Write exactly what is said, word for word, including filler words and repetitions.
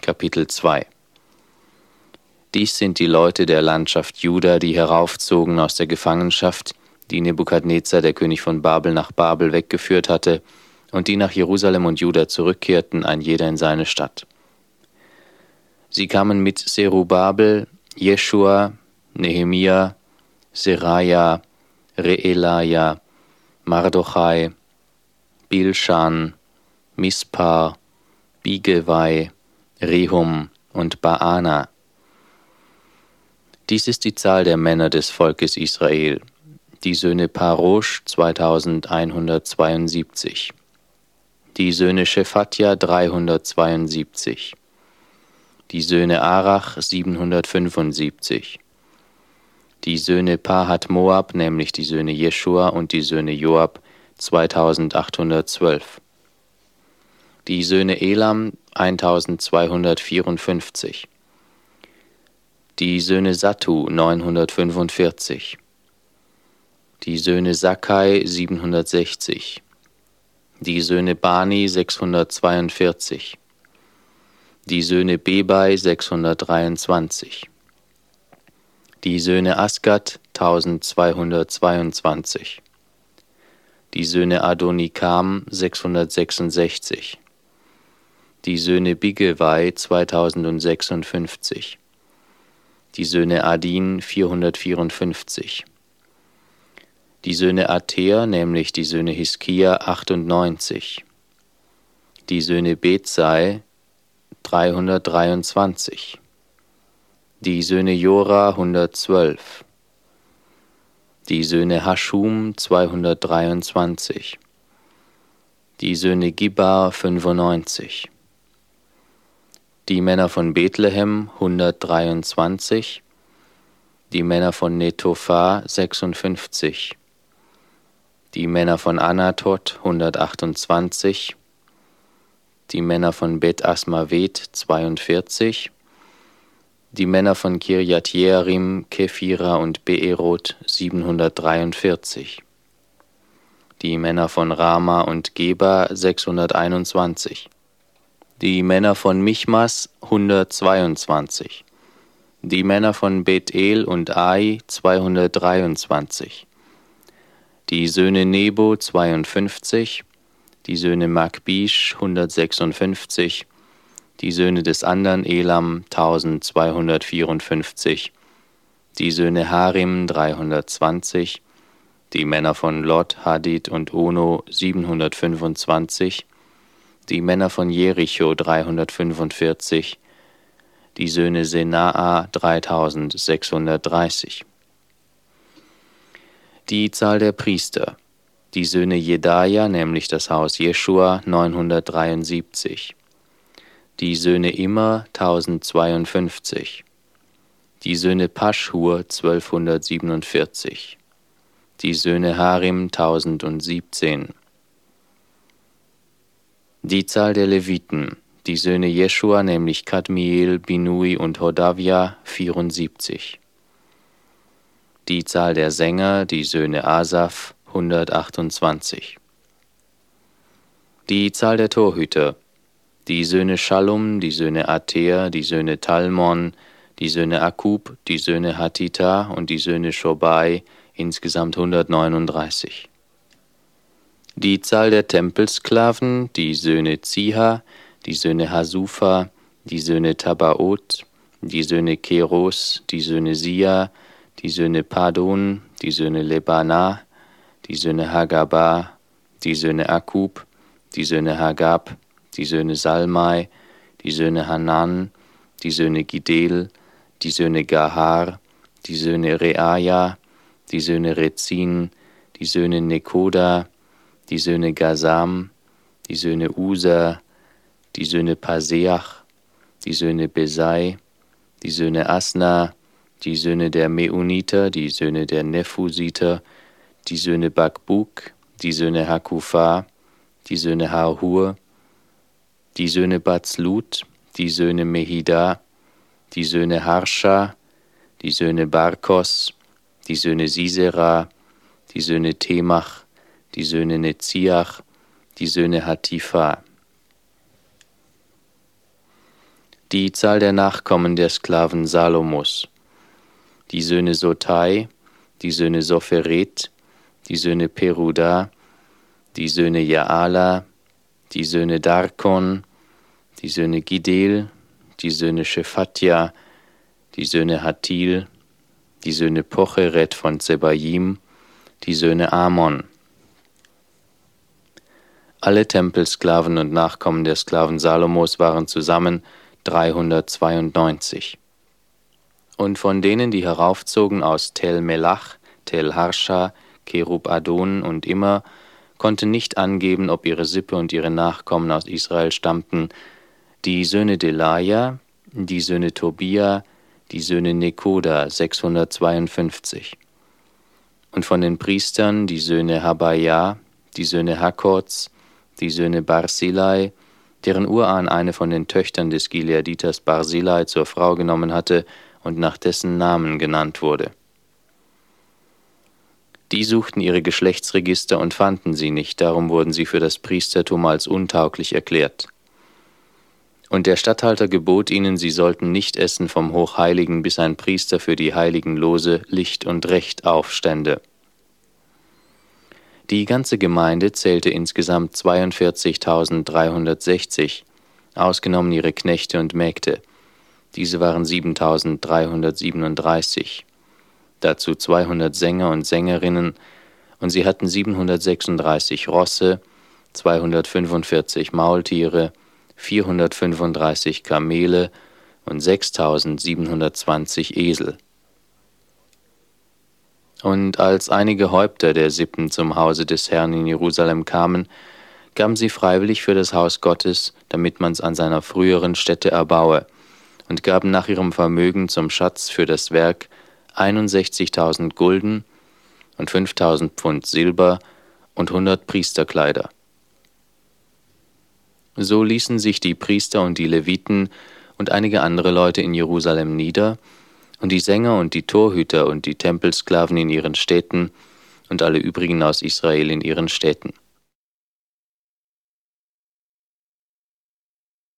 Kapitel zwei. Dies sind die Leute der Landschaft Juda, die heraufzogen aus der Gefangenschaft, die Nebukadnezar, der König von Babel, nach Babel weggeführt hatte, und die nach Jerusalem und Juda zurückkehrten, ein jeder in seine Stadt. Sie kamen mit Zerubabel, Jeschua, Nehemia, Seraja, Reelaja, Mardochai, Bilschan, Mispar, Bigewai, Rehum und Baana. Dies ist die Zahl der Männer des Volkes Israel, die Söhne Parosch zweitausendeinhundertzweiundsiebzig, die Söhne Schephatja dreihundertzweiundsiebzig, die Söhne Arach siebenhundertfünfundsiebzig, die Söhne Pahat Moab, nämlich die Söhne Jeschua und die Söhne Joab zweitausendachthundertzwölf, die Söhne Elam eintausendzweihundertvierundfünfzig, die Söhne Sattu neunhundertfünfundvierzig, die Söhne Sakkai siebenhundertsechzig, die Söhne Bani sechshundertzweiundvierzig, die Söhne Bebai sechshundertdreiundzwanzig, die Söhne Asgat tausendzweihundertzweiundzwanzig, die Söhne Adonikam sechshundertsechsundsechzig, die Söhne Bigewai zweitausendsechsundfünfzig, die Söhne Adin vierhundertvierundfünfzig, die Söhne Ater, nämlich die Söhne Hiskia achtundneunzig, die Söhne Bezai dreihundertdreiundzwanzig, die Söhne Jora hundertzwölf, die Söhne Haschum zweihundertdreiundzwanzig, die Söhne Gibar fünfundneunzig, die Männer von Bethlehem hundertdreiundzwanzig, die Männer von Netophah sechsundfünfzig, die Männer von Anatot hundertachtundzwanzig, die Männer von Bet Asmavet zweiundvierzig, die Männer von Kirjat Jearim, Kephira und Beerot siebenhundertdreiundvierzig, die Männer von Rama und Geba sechshunderteinundzwanzig, die Männer von Michmas hundertzweiundzwanzig, die Männer von Bethel und Ai zweihundertdreiundzwanzig, die Söhne Nebo zweiundfünfzig, die Söhne Makbisch hundertsechsundfünfzig, die Söhne des anderen Elam tausendzweihundertvierundfünfzig, die Söhne Harim dreihundertzwanzig, die Männer von Lot, Hadid und Ono siebenhundertfünfundzwanzig, die Männer von Jericho dreihundertfünfundvierzig, die Söhne Senaa dreitausendsechshundertdreißig. Die Zahl der Priester, die Söhne Jedaja, nämlich das Haus Jeschua neunhundertdreiundsiebzig, die Söhne Immer tausendzweiundfünfzig, die Söhne Paschhur zwölfhundertsiebenundvierzig, die Söhne Harim tausendsiebzehn. Die Zahl der Leviten, die Söhne Jeschua, nämlich Kadmiel, Binui und Hodavia vierundsiebzig. Die Zahl der Sänger, die Söhne Asaf hundertachtundzwanzig. Die Zahl der Torhüter, die Söhne Schallum, die Söhne Ater, die Söhne Talmon, die Söhne Akub, die Söhne Hatita und die Söhne Shobai, insgesamt hundertneununddreißig. Die Zahl der Tempelsklaven, die Söhne Ziha, die Söhne Hasufa, die Söhne Tabaot, die Söhne Keros, die Söhne Sia, die Söhne Padon, die Söhne Lebana, die Söhne Hagaba, die Söhne Akub, die Söhne Hagab, die Söhne Salmai, die Söhne Hanan, die Söhne Gidel, die Söhne Gahar, die Söhne Reaja, die Söhne Rezin, die Söhne Nekoda, die Söhne Gazam, die Söhne Usa, die Söhne Paseach, die Söhne Besai, die Söhne Asna, die Söhne der Meuniter, die Söhne der Nephusiter, die Söhne Bakbuk, die Söhne Hakufa, die Söhne Harhur, die Söhne Batzlut, die Söhne Mehida, die Söhne Harscha, die Söhne Barkos, die Söhne Sisera, die Söhne Temach, die Söhne Netziach, die Söhne Hatifa. Die Zahl der Nachkommen der Sklaven Salomos: die Söhne Sotai, die Söhne Sopheret, die Söhne Peruda, die Söhne Jaala, die Söhne Darkon, die Söhne Gidel, die Söhne Shephatja, die Söhne Hatil, die Söhne Pocheret von Zebaim, die Söhne Amon. Alle Tempelsklaven und Nachkommen der Sklaven Salomos waren zusammen dreihundertzweiundneunzig. Und von denen, die heraufzogen aus Tel Melach, Tel Harscha, Kerub Adon und Immer, konnte nicht angeben, ob ihre Sippe und ihre Nachkommen aus Israel stammten, die Söhne Delaja, die Söhne Tobia, die Söhne Nekoda, sechshundertzweiundfünfzig. Und von den Priestern die Söhne Habaja, die Söhne Hakkoz, die Söhne Barzillai, deren Urahn eine von den Töchtern des Gileaditers Barzillai zur Frau genommen hatte und nach dessen Namen genannt wurde. Die suchten ihre Geschlechtsregister und fanden sie nicht, darum wurden sie für das Priestertum als untauglich erklärt. Und der Statthalter gebot ihnen, sie sollten nicht essen vom Hochheiligen, bis ein Priester für die heiligen Lose Licht und Recht aufstände. Die ganze Gemeinde zählte insgesamt zweiundvierzigtausenddreihundertsechzig, ausgenommen ihre Knechte und Mägde. Diese waren siebentausenddreihundertsiebenunddreißig. Dazu zweihundert Sänger und Sängerinnen, und sie hatten siebenhundertsechsunddreißig Rosse, zweihundertfünfundvierzig Maultiere, vierhundertfünfunddreißig Kamele und sechstausendsiebenhundertzwanzig Esel. Und als einige Häupter der Sippen zum Hause des Herrn in Jerusalem kamen, gaben sie freiwillig für das Haus Gottes, damit man's an seiner früheren Stätte erbaue, und gaben nach ihrem Vermögen zum Schatz für das Werk einundsechzigtausend Gulden und fünftausend Pfund Silber und hundert Priesterkleider. So ließen sich die Priester und die Leviten und einige andere Leute in Jerusalem nieder, und die Sänger und die Torhüter und die Tempelsklaven in ihren Städten und alle übrigen aus Israel in ihren Städten.